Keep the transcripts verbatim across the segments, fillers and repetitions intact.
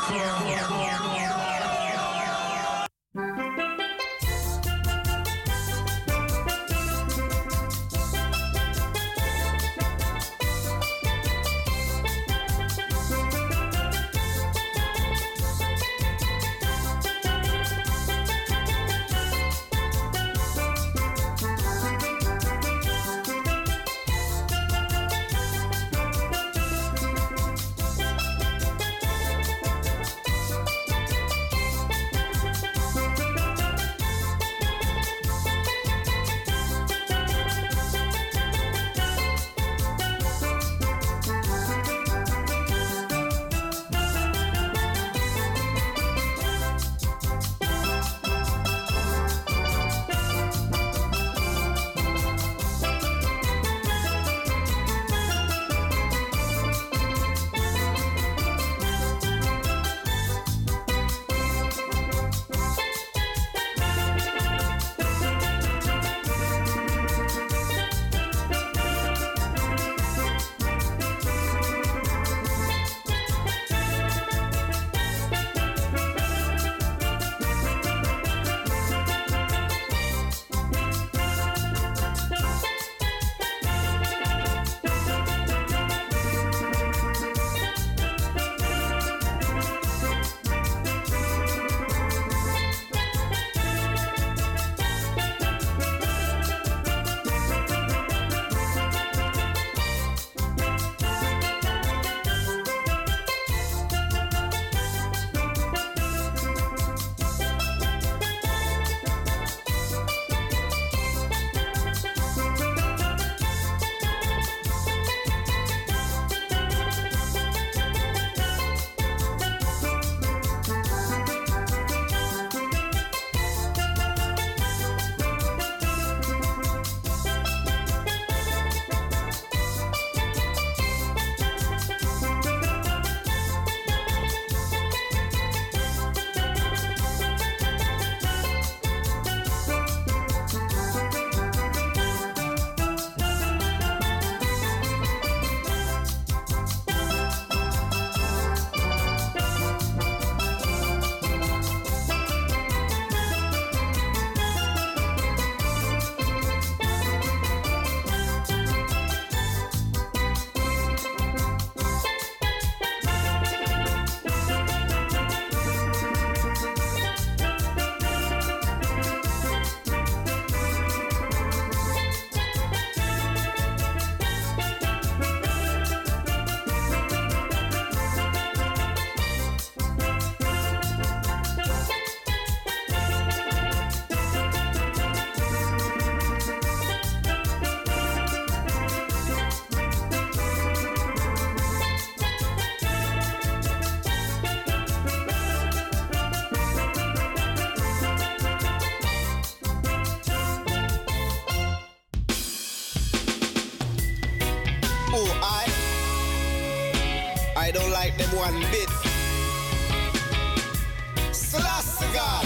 I don't like them one bit. Selassie God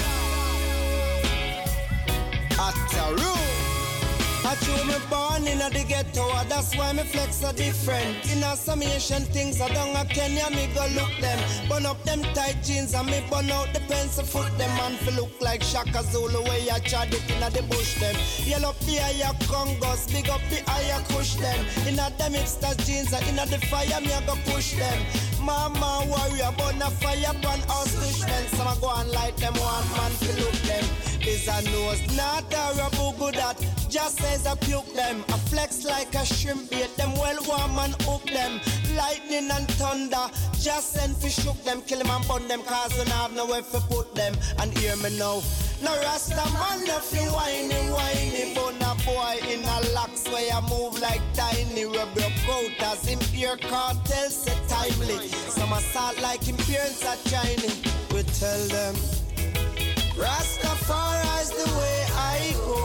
Ataru. I true me born in a the ghetto, that's why me flex are different. In a some Asian things I don't a Kenya, me go look them. Burn up them tight jeans and me burn out the pencil foot them. Man fi look like Shaka Zulu way I tried it in a the bush them. Yell up the higher Congos, big up the higher push them. In a them hipsters jeans and in a the fire me I go push them. Mama warrior burn a fire burn us pushmen. Some a go and light them one man fi look them. Is a nose not a rubble that just says I puke them. I flex like a shrimp bait them well warm and hook them. Lightning and thunder just send fish shook them. Kill them and burn them cause we don't have nowhere to put them. And hear me now, no rasta man nothing whiny whiny. But a boy in a locks where I move like tiny. Rub your coat as him pure cartel say timely. Some assault like him parents are shiny. We tell them Rastafari's the way I go,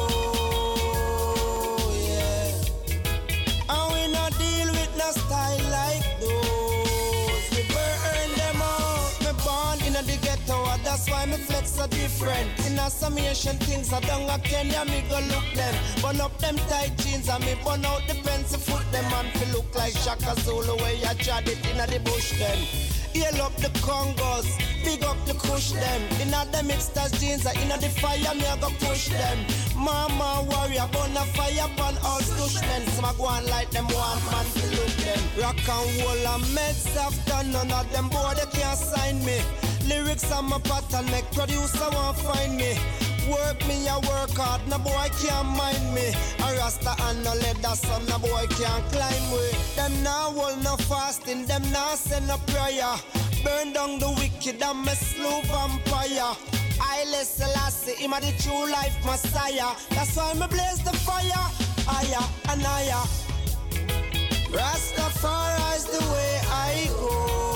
yeah. And we not deal with no style like those. We burn them out. Me born in the ghetto, that's why me flex so different. In a some Asian things I don't a Kenya, me go look them. Burn up them tight jeans and me burn out the pencil foot them. Man fi look like Shaka Zulu way I tried it in the bush them. Heal up the Congos, big up the Kush them. Inna the mixters jeans, inna the fire, me I go push them. Mama warrior, burn a fire upon all Dutchmen. Some a go on like them one man to look them. Rock and roll and meds have done, none of them boy they can't sign me. Lyrics on my pattern, make producer won't find me. Work me, I work hard, no boy can't mind me. A rasta and no leather, so no boy can't climb me. Them now hold no fasting, them now send no prayer. Burn down the wicked and me slow vampire. Haile Selassie, him a the true life messiah. That's why me blaze the fire, higher and higher. Rastafari's the way I go,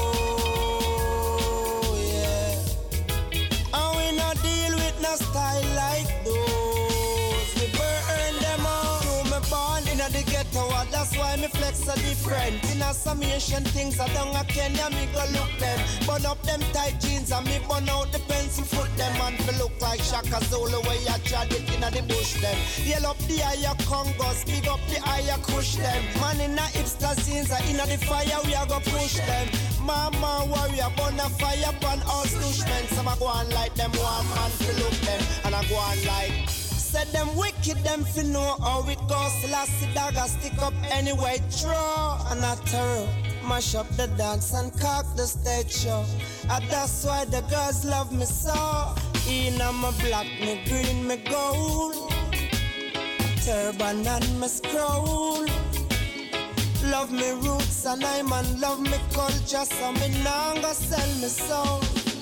yeah. And we not deal with no style like those. We burn them out. You me born in the ghetto, that's why me flex a different. In a some Asian things, I don't a Kenya, me go look them. Burn up them tight jeans and me burn out the pencil foot them. And me look like Shaka Zulu where you tried it in the bush them. Yell up the higher Congos, big up the higher Kush them. Man in a hipster scenes, in the fire we a go push them. Mama warrior, burn a fire upon all Dutchmen. Some a go on like them one man to look them. And I go on like said them wicked, them fi know how it goes. Lassie dagger stick up anyway, draw and a terror. Mash up the dance and cock the stage show. And that's why the girls love me so. In my black, me green, me gold. Turban and me scroll. Love me roots and I man love me culture. So me nah go sell me soul.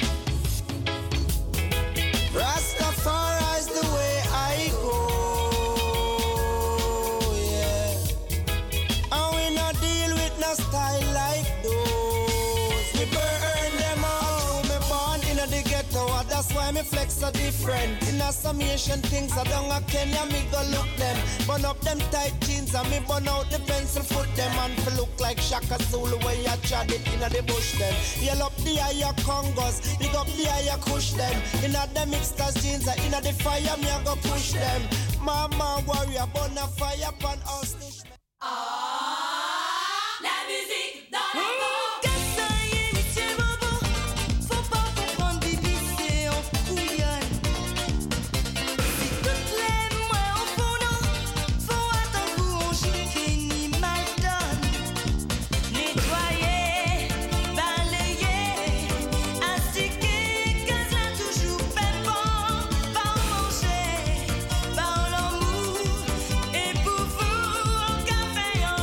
Rastafari's the way I go, yeah. And we not deal with no style like those. We burn them out. Me born in the ghetto, that's why me flex so different. In a some Asian things, I don't a Kenya, me go look them. Burn up them tight jeans and me burn out the pencil foot them. And fi look like Shaka Zulu where you tried it in the bush them. Yell up the higher Congos, big up the higher Kush them. In a the mixters jeans, in a the fire, me I go push them. Mama warrior, burn a fire upon us. Ah, la musique dans les mots. Par l'amour et pour vous, on café en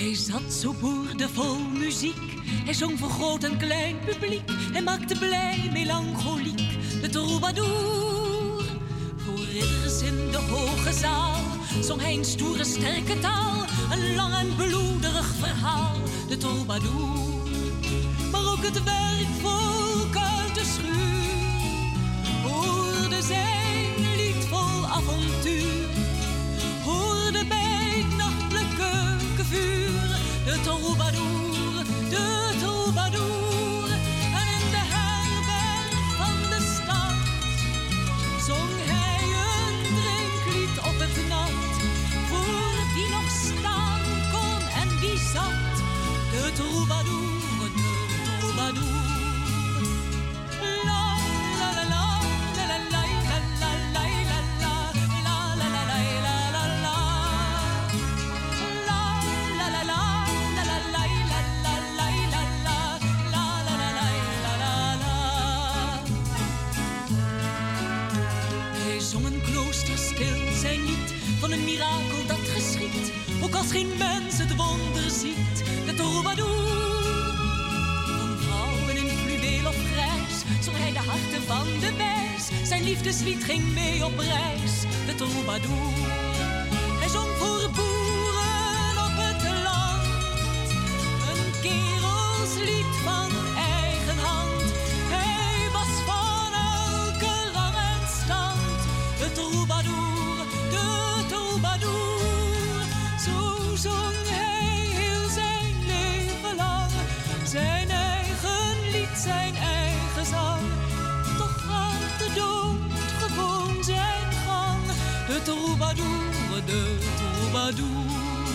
Hij zat zo boordevol muziek. Hij zong voor groot en klein publiek. Hij maakte blij, melancholiek, de troubadour. Voor ridders in de hoge zaal zong hij een stoere, sterke taal. Een lang en bloederig verhaal, de troubadour. Maar ook het werkvolk uit de schuur hoorde zijn lied vol avontuur. Hoorde bij het nachtelijk keukenvuur de troubadour, de troubadour. En in de herberg van de stad zong hij een drinklied op het nat. Voor wie nog staan kon en wie zat, de troubadour, de troubadour. La la la la la la la la la la la la la la la la la. Hij zong een klooster stil zijn lied van een mirakel dat geschiet, ook als geen mens het wonder ziet, de troubadour. Van vrouwen in fluweel of grijs zong hij de harten van de wijs. Zijn liefdeslied ging mee op reis, de troubadour. Hij zong voor boeren op het land, een kerelslied van eigen hand. Hij was van elke rang en stand, de troubadour, de troubadour. Zo zong hij heel zijn leven lang, zijn eigen lied, zijn eigen zang. Toch gaat de dood gewoon zijn gang, de troubadour, de troubadour.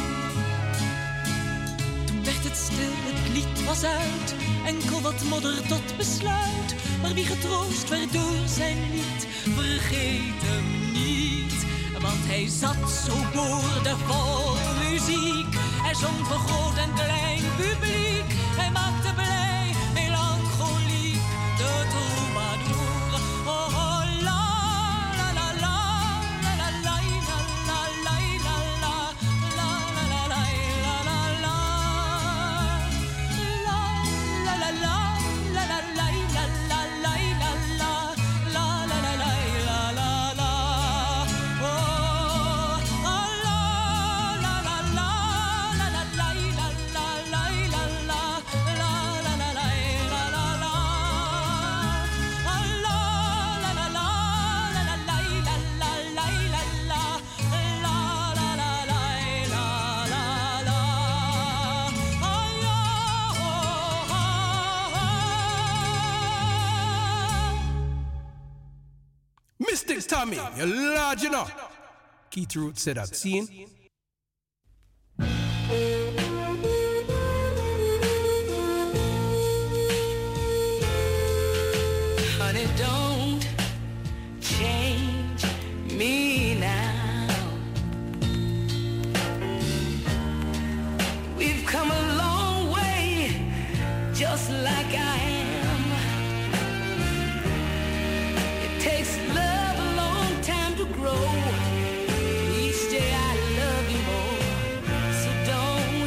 Toen werd het stil, het lied was uit, enkel wat modder tot besluit. Maar wie getroost werd door zijn lied, vergeet hem niet. Want hij zat zo boordevol muziek. Hij zong voor groot en klein publiek. Hij maakte blij, melancholiek, de troubadour. Oh, oh, la, la, la, la, la, la, la, la, la, la, la, la, la, la, la, la, la, la. La, la, la, la, la, la, la, la, la, la, la, la, la, la, la, la, la, la. Oh, ah, la, la, la, la, la, la, la, la, la, la, la, la, la, la, la, la, la, la, la. Ah, la, la, la, la, la, la, la, la, la, la, la, la, la, la, la, la, la. Ah, ja, oh, ah, ah. Mystic Tommy, you're large enough. Keith Root said that. Seen? Honey, don't change me now. We've come a long way, just like I am. It takes love a long time to grow. Each day I love you more, so don't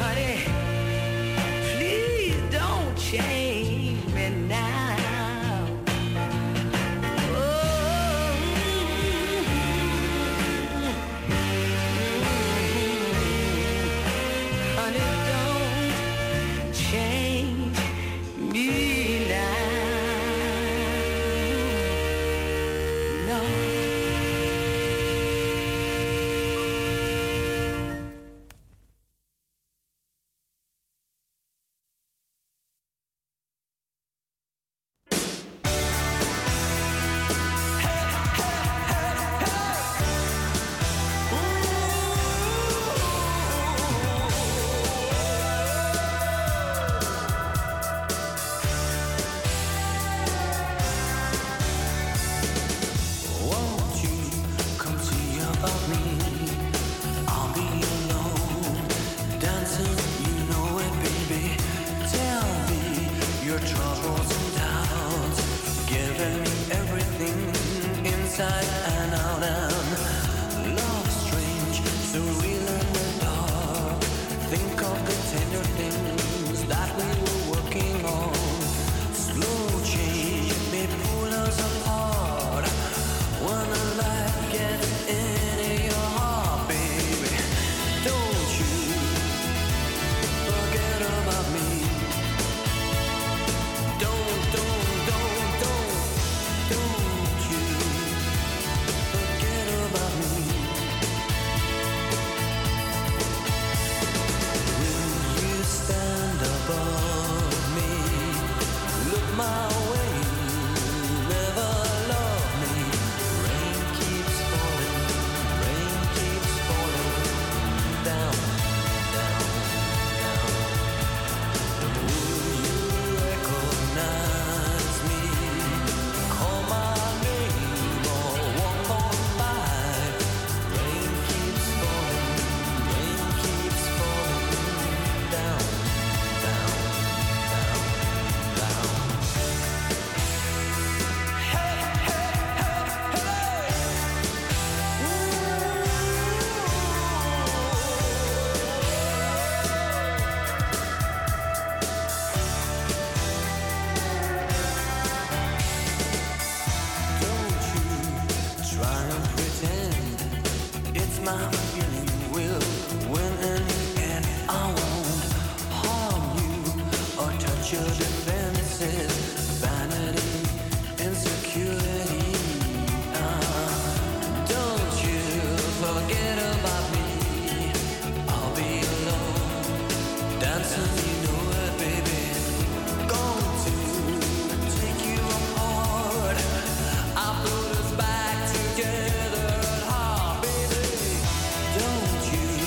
honey, please don't change me now. Oh, honey, don't change me now. No.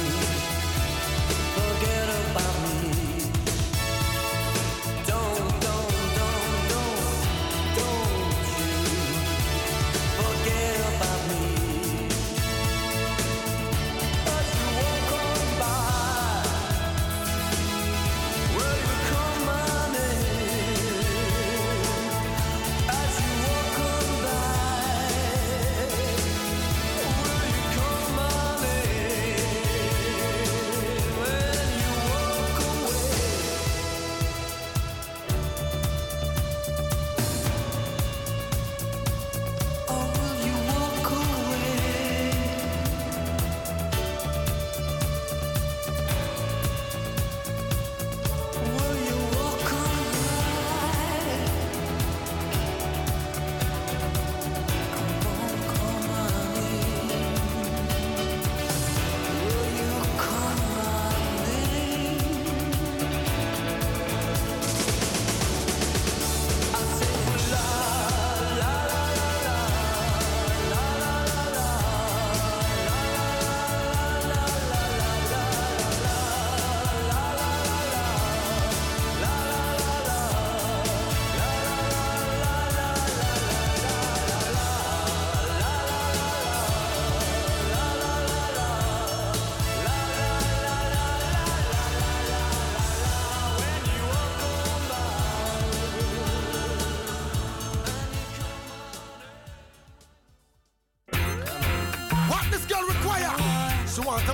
Don't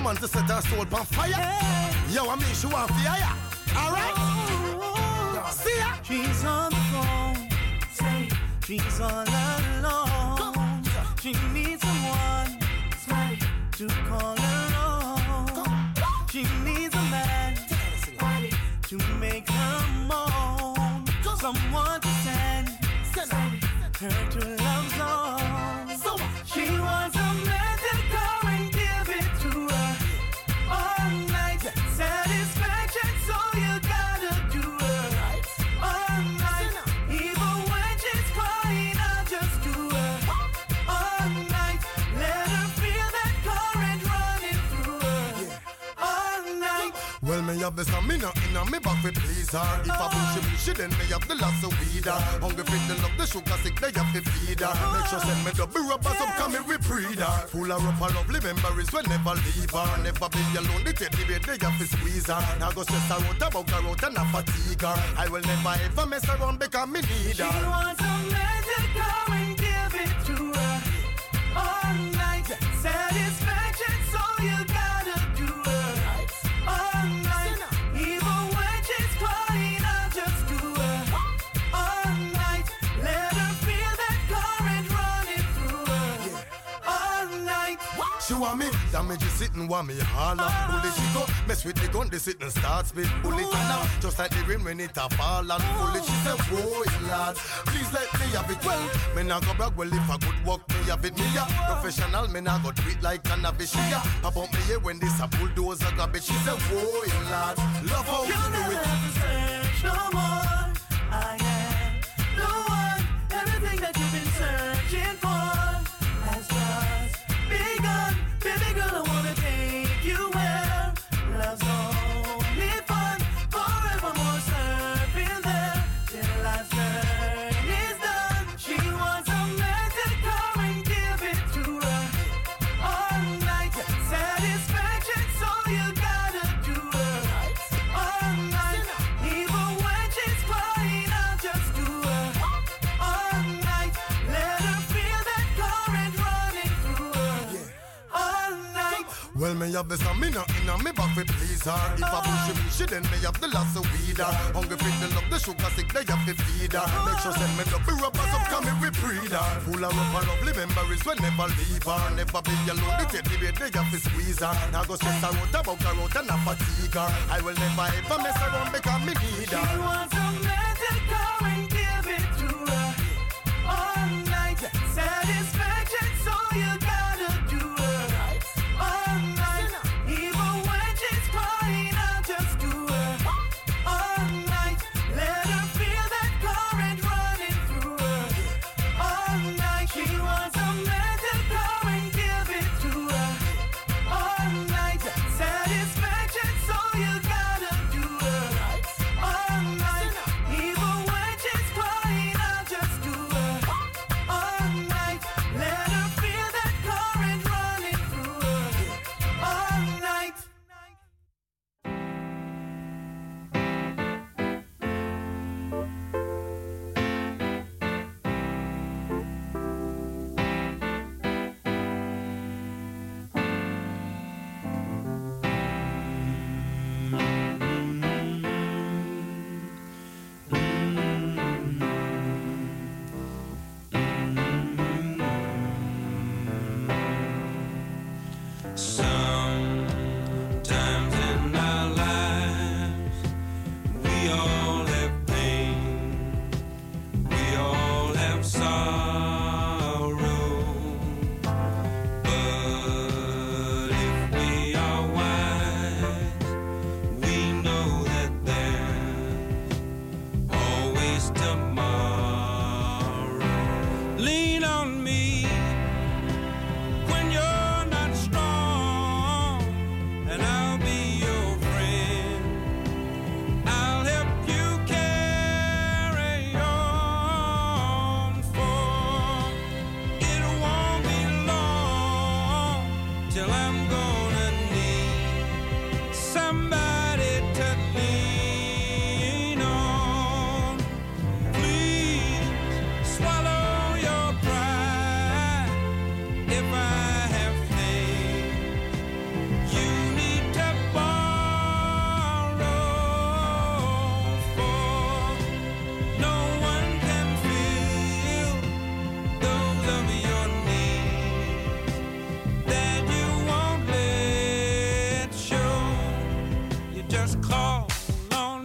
man to set her soul on fire. Hey. Yo, I mean she want fire. Alright? Oh, see ya. She's on the phone. Say she's all alone. She needs someone to call her own. She needs a man to make her moan. Someone to send her to love zone. She wants a man to come and give it to her all night. Satisfaction, so you gotta do her all night. Even when she's crying, I'll just do her all night. Let her feel that current running through her all night. Well, me have the stamina in me back with please her. If I push it, she then me have the lots of weed her. Hungry fit the love the sugar sick, they have to feed her. Make sure send me the rubber some come we breed her. Full her up her lovely memories will never leave her. Never be alone, the teddy bear they have to squeeze her. Now go stress her out about her out and not fatigue her. I will never ever mess around because me need her. She wants a man to come and give it to her all night. Satisfaction, so you gotta do her all night. Even when she's crying, I'll just do her all night. Let her feel that current running through her all night. She want me, damage is sitting, want me holler. Bullet she go, mess with the gun, they sit and start spit. Bullet and now, just like the rain when it a fall. And bullet she say, whoa, lad, please let me have it well. Me nah go brag, well if I good work, me have it me ya. Professional, me nah go do it like cannabis she ya. About me here when this a bulldozer grab it. She say, whoa, lad, love how you do it. Have to search no more. I am the one. Everything that you've been searching for has just begun. Baby girl, I wanna take you where love's only fun. Forevermore surfing there till life's journey is done. She wants a man to come and give it to her all night. Satisfaction, so you gotta do her all night. Even when she's crying, I'll just do her all night. Let her feel that current running through her all night. Well, me have the stamina in me back with please her. If I push it, she then me have the lots of weed her. Hungry fit the love the sugar sick, they have to feed her. Make sure send me the rubber some come we breed her. Full of up her lovely memories will never leave her. Never be alone, the teddy bear they have to squeeze her. Now go stress her out about her out and not fatigue her. I will never ever mess around because me need her. She wants a man to come and give it to her all night. Satisfaction, so you gotta do her all night. Even when she's crying, I'll just do her all night. Let her feel that current running through her all night. She wants a man to come and give it to her all night. Satisfaction, so you gotta do her all night. Even when she's crying, I'll just do her all night. Let her feel that current running through her all night. Sometimes in our lives, we all have pain, we all have sorrow. But if we are wise, we know that there's always tomorrow. Lean on me when you're not strong, and I'll be your friend. I'll help you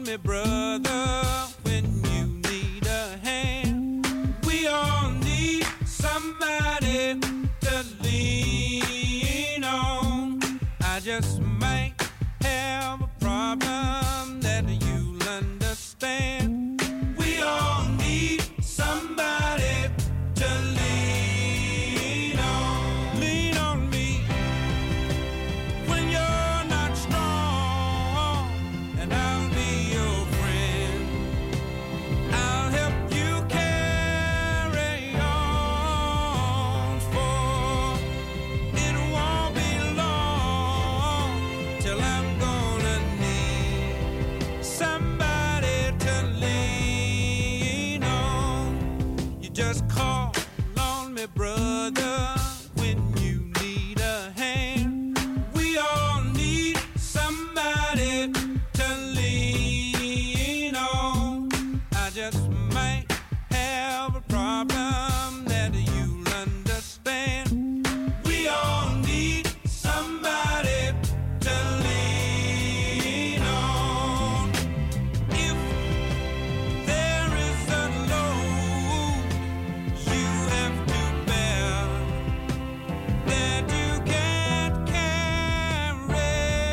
me, brother, when you need a hand. We all need somebody to lean on. I just might have a problem that you'll understand. We all need somebody to lean on. Lean on me when you're not strong, and I'll be your friend. I'll help you carry on, for it won't be long till I'm gonna need somebody to lean on. You just call on me, brother, when you need a hand. We all need somebody to lean on. I just might have a problem that you'll understand. We all need somebody to lean on. If there is a load you have to bear that you can't carry,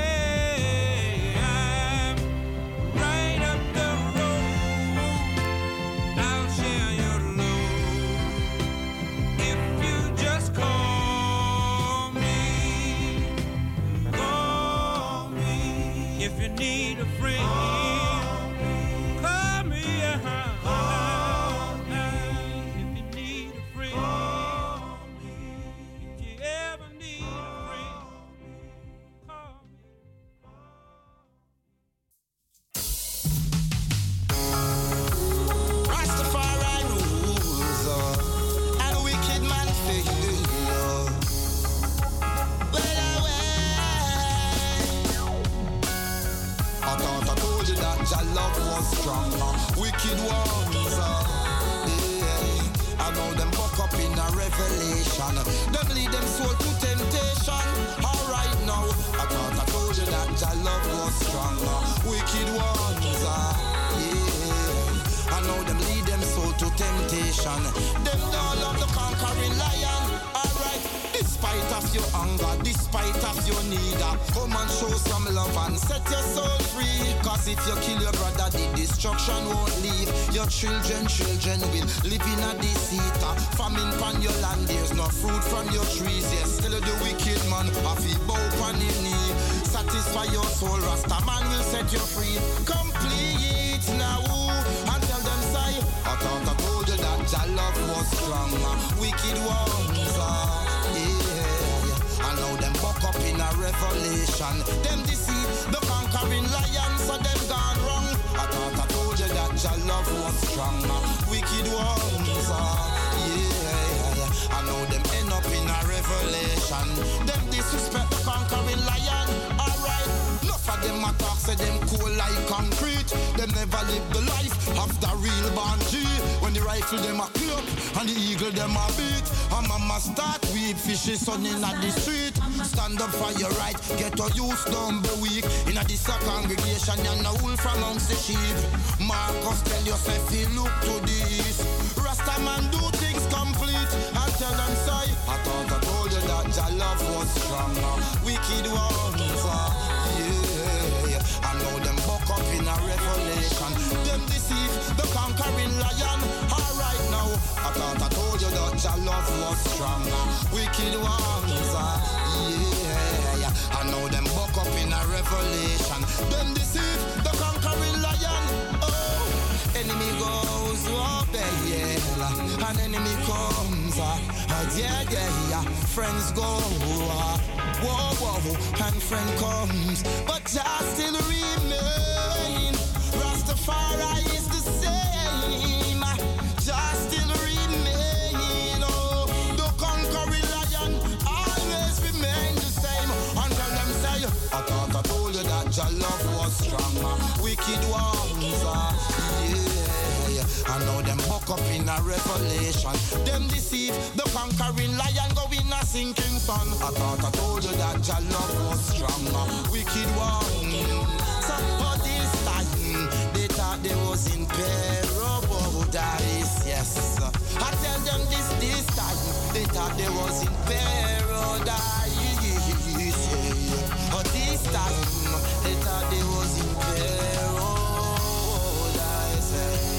I'm right up the road. I'll share your load if you just call me. Call me if you need a friend. Call me, uh-huh. If you need a friend. If you ever need a friend, call me. Rastafari rules, uh, and wicked man fail. Well, away. I thought I told you that your love was strong. uh, Wicked ones, uh, yeah. I know them buck up in a revelation. Them lead them soul to temptation. Alright now, I thought I told you that your love was strong. uh, Wicked ones, uh, yeah. I know them lead them soul to temptation. Them don't love the conquering lion. Alright, despite of your anger, despite of your need, uh, come and show some love and set your soul free. Cause if you kill your brother, the destruction won't leave. Your children, children will live in a deceit. uh, Famine from your land, there's no fruit from your trees. Yes, still the wicked man, I feel bow on his knee. Satisfy your soul, Rasta man will set you free. Complete now, and tell them say, I thought I told you that your love was strong. uh, Wicked ones, uh, yeah. I know them buck up in a revelation. Them deceive the conquering lion, so them gone wrong. I thought I told you that your love was strong. uh, Wicked ones, uh, yeah. I know them end up in a revelation. Them disrespect the conquering lion. Alright, enough of them attack, say them cool like concrete. Them never live the life of the real bandit. When the rifle them a clip and the eagle them a beat, and mama start weep fishes son in the street. Stand up for your right, get your youth, don't be weak. In a this a congregation, you're no wolf amongst the sheep. Marcus tell yourself he look to this. Rasta man do things complete. I tell them say, I thought I told you that your love was strong. uh, Wicked ones, uh, yeah. I know them buck up in a revelation. Them deceive the conquering lion. Alright now, I thought I told you that your love was strong. uh, Wicked ones, uh, yeah. I know them buck up in a revelation. Them deceive the conquering lion. Oh, enemy goes, oh, yeah. An enemy comes, uh, yeah, yeah, yeah. Friends go, uh, whoa, whoa, and friend comes, but just still remain. Rastafari is the same, just still remain. Oh, the conquering lion always remain the same. Until them say, I thought I told you that your love was strong. uh, Wicked ones, uh, yeah. I know them buck up in a revelation. Them deceive the conquering lion, go in a sinking sun. I thought I told you that your love was strong. uh, Wicked ones, so for this time thought they was in paradise. But this time, they thought they was in paradise.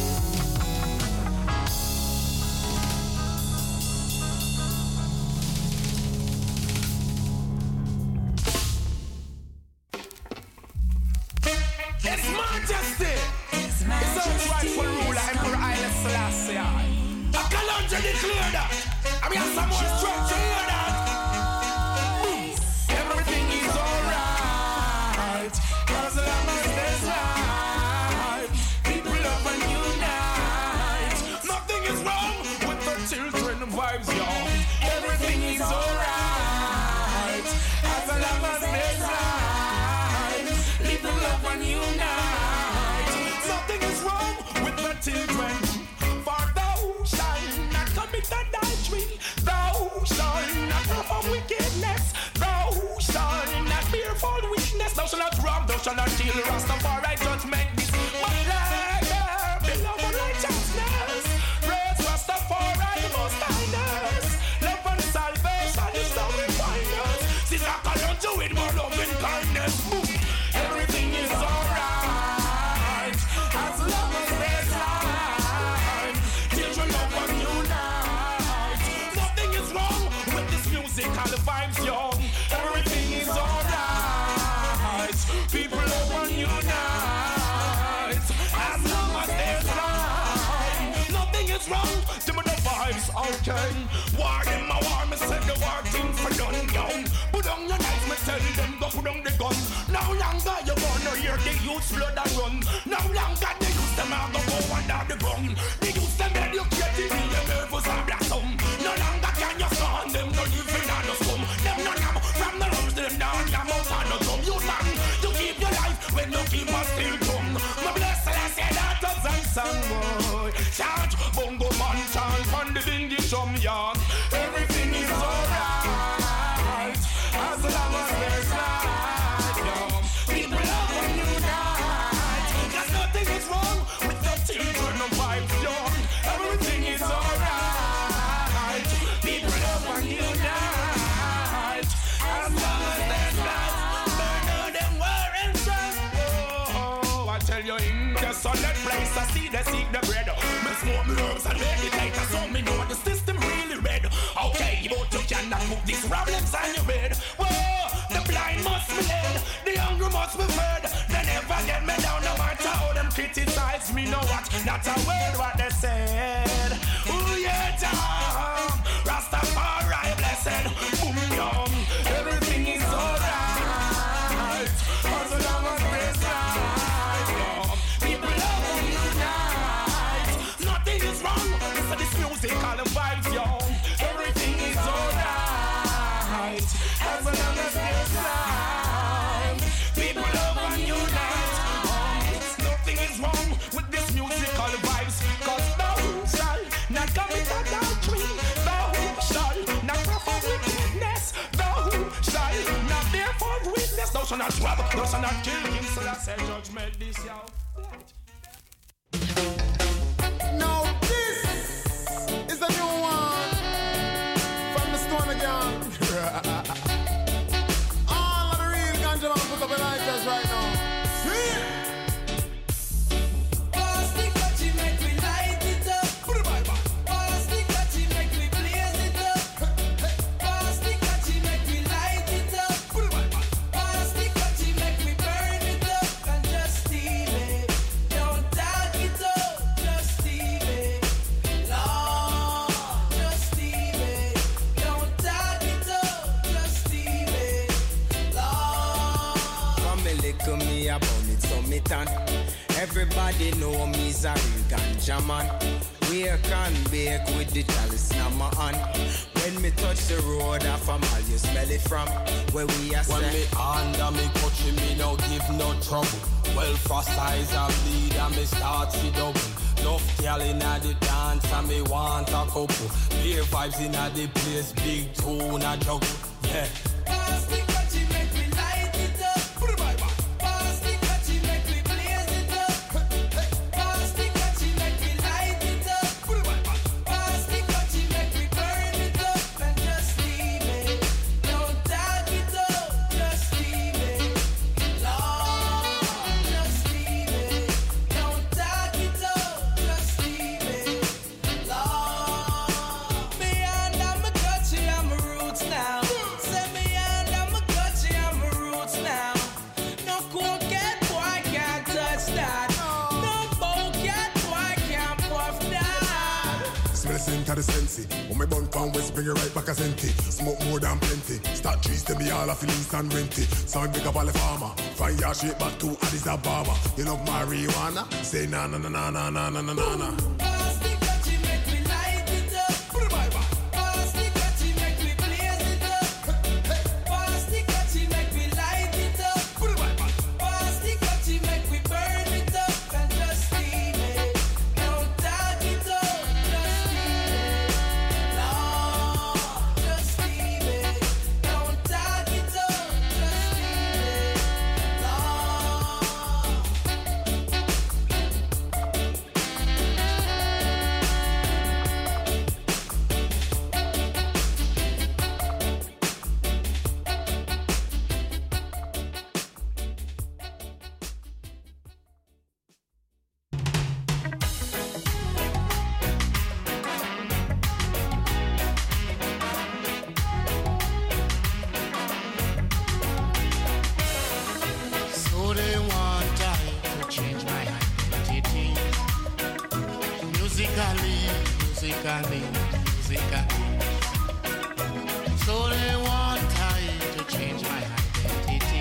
His Majesty, His Majesty, rightful ruler, Emperor Haile Selassie. I can only declare that. I mean, some more strength to hear that. Everything is alright, as long as there's life. People love and unite. Nothing is wrong with the children vibes, y'all. Everything is alright, as long as there's life. People love and unite. Nothing is wrong with the children. For thou shalt not commit adultery. Thou shalt not perform wickedness. Thou shalt not bear false witness. Thou shalt not rob. Thou shalt not kill. Rastafari judgment this. My brother, beloved of righteousness. Praise Rastafari the most highness. Love and salvation is how we find us. Since I can't do it more love and kindness. Boom. Everything is alright, as long as there's life. Children love and unite. Nothing is wrong with this musical vibes, yo. Everything is alright. People love and unite, as long as there's life. Nothing is wrong. Them the vibes, okay. War in my war, me said the war thing for done down. Put on your knives, me tell them go put on the gun. No longer you gonna hear the youth's blood and run. No longer the youth them are gonna go under the gun. The youth them educated in the nervous and blossom. No longer can you stand them, no living on the scum. Them no yam from the rooms, them down yam out on the drum. You man, you keep your life when you keep a still drum. My blessed I say that of and song boy. Charge, bongo man, chant on the dingy drum yard. Everything is alright, as long as there's life, yo. People love and unite, 'cause nothing is wrong with the children of vibes, yo. Everything is alright. People love and unite, as long as there's life. Burn out them war and strife. Oh, I tell you in the solid place, I see they seek the bread. Me smoke me herbs and meditate, so me know the system really red. Okay, but you cannot move these problems on your bed. Whoa, the blind must be led, the hungry must be fed. They never get me down, no matter how them criticize me. Know what? Not a word what they said. Ooh yeah, Tom, Rastafari blessed. Boom yum, everything is alright, as long as there's life. People love and unite. Nothing is wrong with this musical vibes, yo. Everything is alright, as long as there's life. People love and unite. Nothing is wrong with this musical vibes, 'cause thou shalt not commit adultery. Thou shalt not perform wickedness. Thou shalt not bear false witness. Thou shalt not rob. Thou shalt not kill. Him so that say judgment this yow. Now this is a new one from the Stone again. All of the real ganja man put up in lighters right now. See it? Pass the catchy, make we light it up. Pass the catchy, make we blaze it up. Pass the catchy, make we light it up. Pass the catchy, make we burn it up. And just steal it. Don't tag it up, just steal it. Lord, just steal it. Don't tag it up, just steal it. Lord. Come and lick me about it, so me tan. Everybody know me's a real ganja man. Wake and bake with the chalice in my hand. When me touch the road, I from all you smell it from. Where we are When set. me under me touching me no give no trouble. Well for size I bleed and me start to double. Enough girl inna the dance and me want a couple. Beer vibes inna the place, big tune a juggle. Yeah. Pass the catchy, make we light it up. Pass the catchy, make we blaze it up. Pass the catchy, make we light it up. Pass the catchy, make we burn it up. And percent of the sense. When me bun pound west, bring it right back a centi. Smoke more than plenty. Start trees to be all of lease and renty. Sound big up all the farmer. Fire shape back to Addis Ababa. You love marijuana? Say na na na na na na na na na na. Pass the catchy, make me light it up. Pass the catchy, make me blaze it up. Pass the catchy, make me light it up. Pass the catchy, make me burn it up. And just steam it. Don't tag it up. Just steam it. No, just steam it. Don't tag it up. Just steam it. No. So they want I to change my identity. Musically, musically, musically. So they want I to change my identity.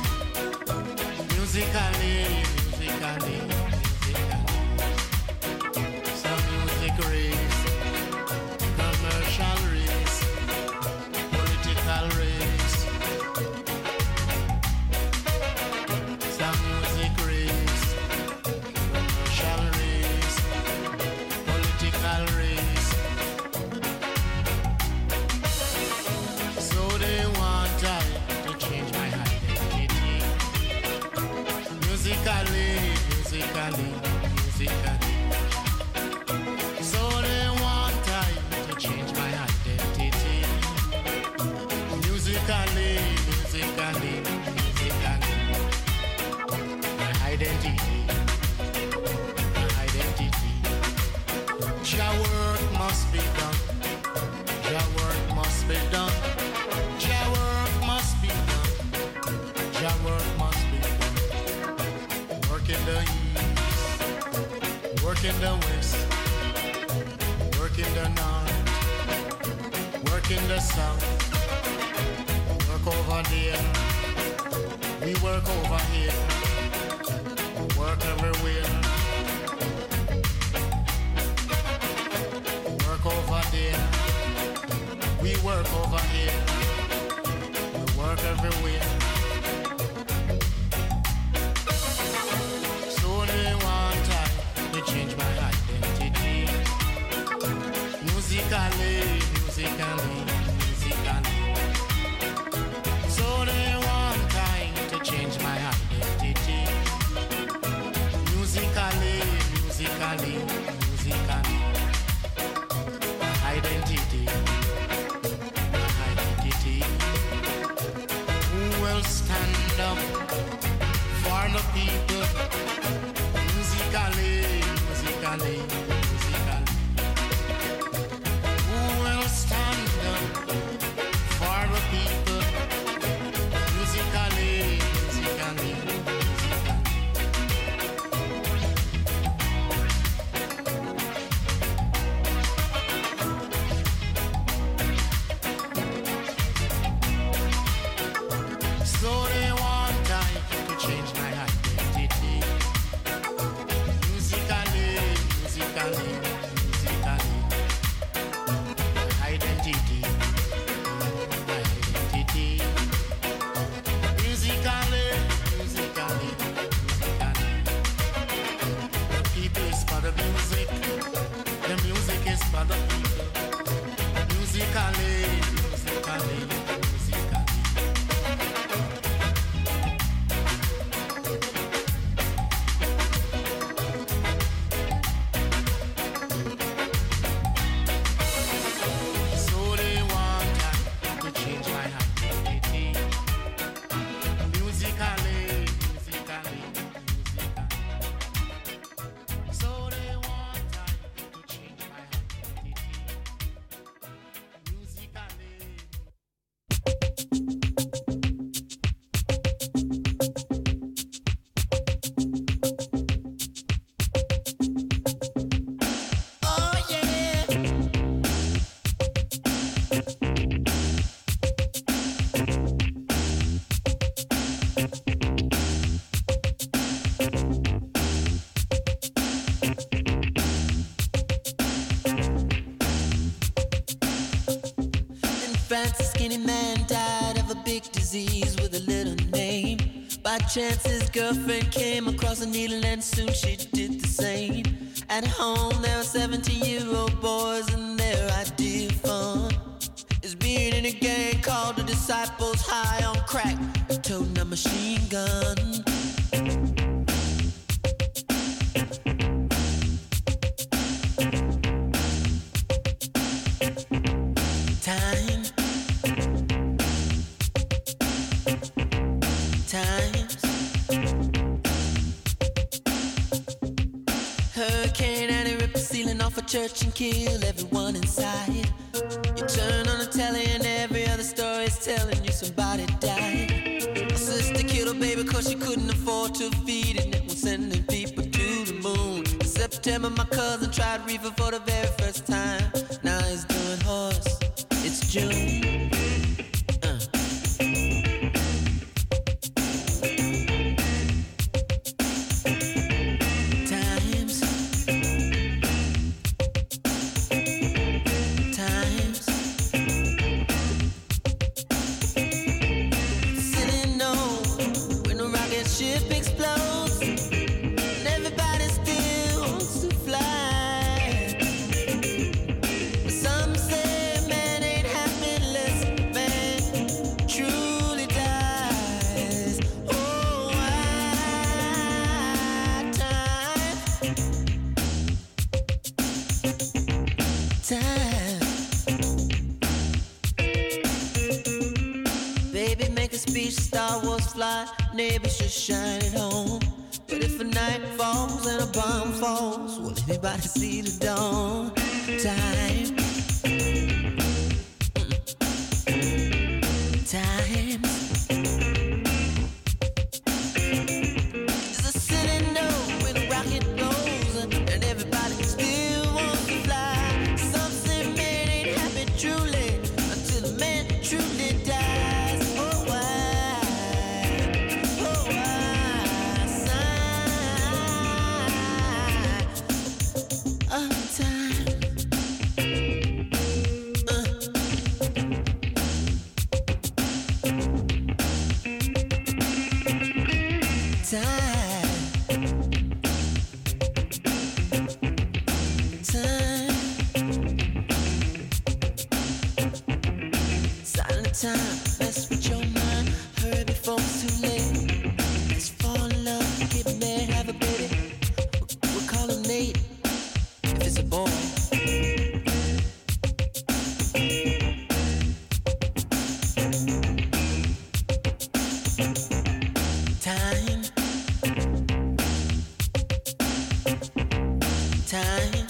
Musically, musically, musically. Some music race, commercial race, political race. Some music race, commercial race, political race. So they want I to change my identity. Musically, musically, musically. So they want I to change my identity. Musically, musically, musically. My identity, my identity. Your work must be done. Your work must be done. Your work must be done. Your work must be done. Work in the east, work in the west, work in the north, work in the south. Work over there, we work over here. Work everywhere. Work over there. We work over here. We work everywhere. So they want I to change my identity. Musically, musically, musically. So they want I to change my identity. Musically, musically, musically. My identity, my identity. Who will stand up for the people? Musically, musically, musically. Who will stand up for the people? Musically, musically, musically. So they want I to change my identity. Musically, musically, any man died of a big disease with a little name. By chance his girlfriend came across a needle and soon she did the same. At home there were seventeen-year-old boys and their idea of fun is being in a gang called the Disciples, high on crack, toting a machine gun. Time, times, Hurricane Annie ripped the ceiling off a church and killed everyone inside. You turn on the telly and every other story is telling you somebody died. A sister killed her baby cause she couldn't afford to feed it, and it was sending people to the moon. In September my cousin tried reefer for the very first time. Now he's doing horse. It's June. Uh. Times, times, sitting on when a rocket ship explodes and everybody still wants to fly. Some say man ain't happy unless man truly dies. Oh, why time, time. Baby, make a speech, Star Wars fly, neighbors just shine it home. But if a night falls and a bomb falls, will anybody see the dawn? Time, times. There's a city note when a rocket goes and everybody still wants to fly. Some say man ain't happy truly until a man truly dies. Oh, why? Oh, why? Sign of time. Uh. Time, time, silent time, mess with your mind. Hurry before it's too late. Let's fall in love, get married, have a baby. We'll call him Nate if it's a boy. Time, times.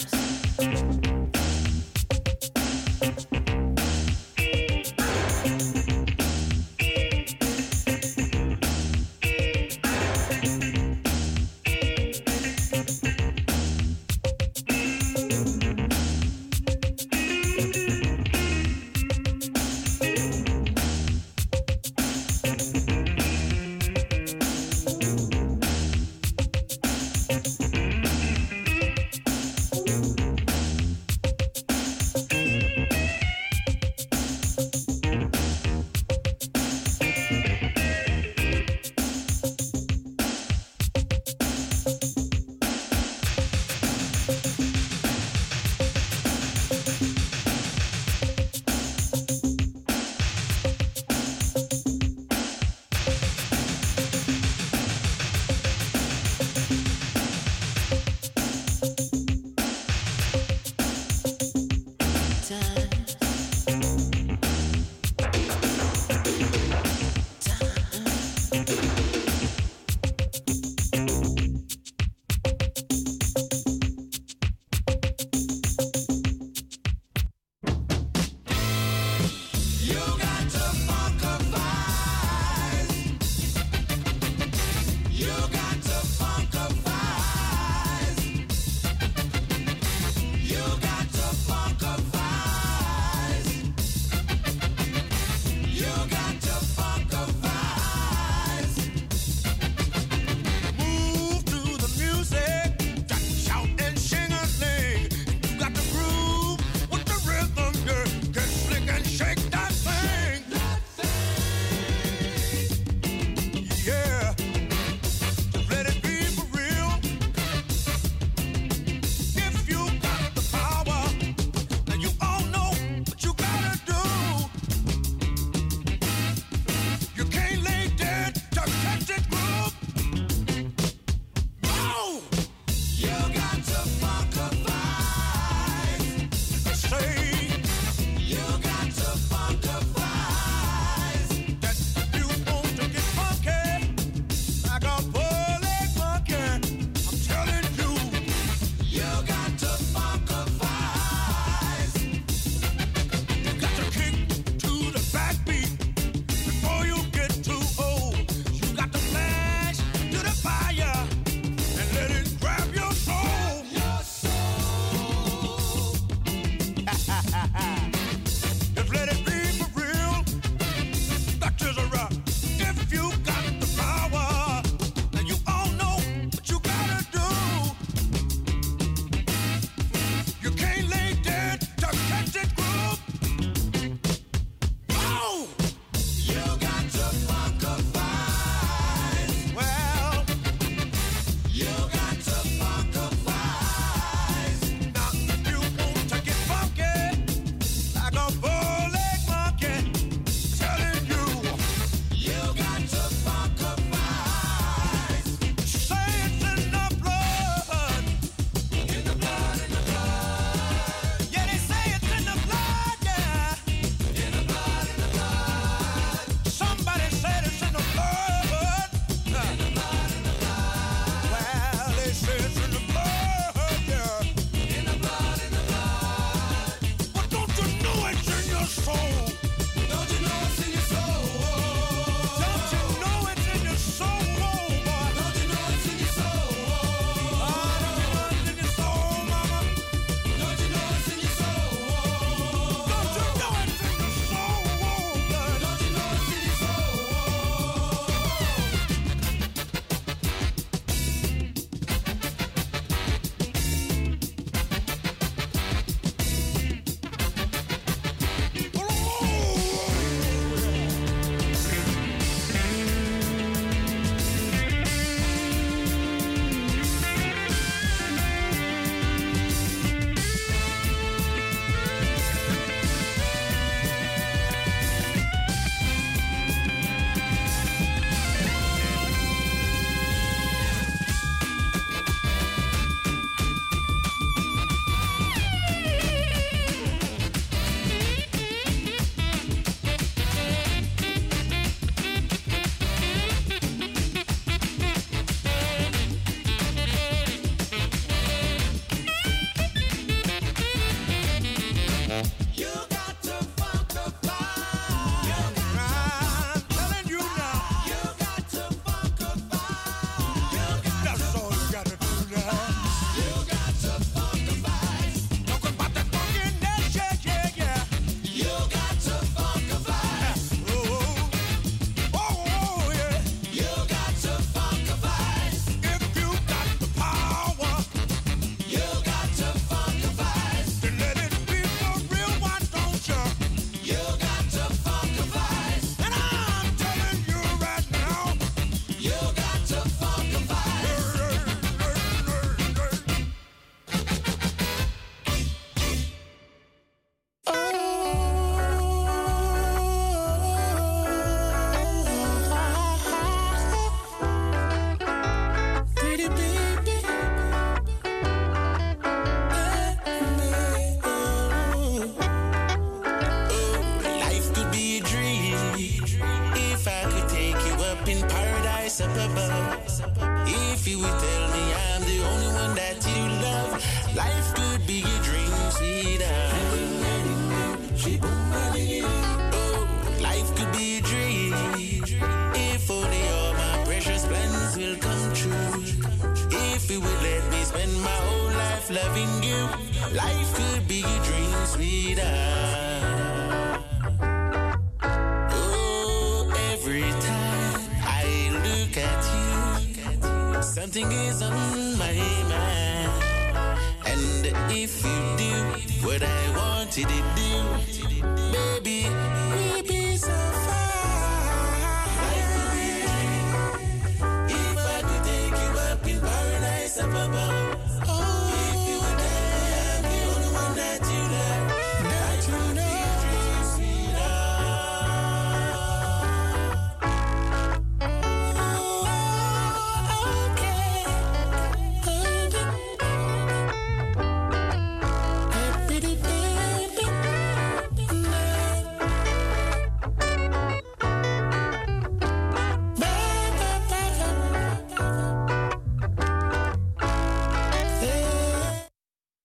spend my whole life loving you. Life could be a dream, sweetheart. Oh, every time I look at you, something is on my mind. And if you do what I wanted to do,